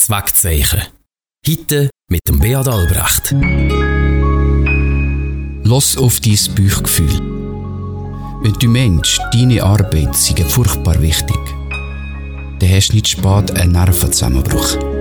Wegzeichen. Heute mit dem Beat Albrecht. Lass auf dein Bauchgefühl. Wenn du meinst, deine Arbeit sei furchtbar wichtig, dann hast du nicht spät einen Nervenzusammenbruch.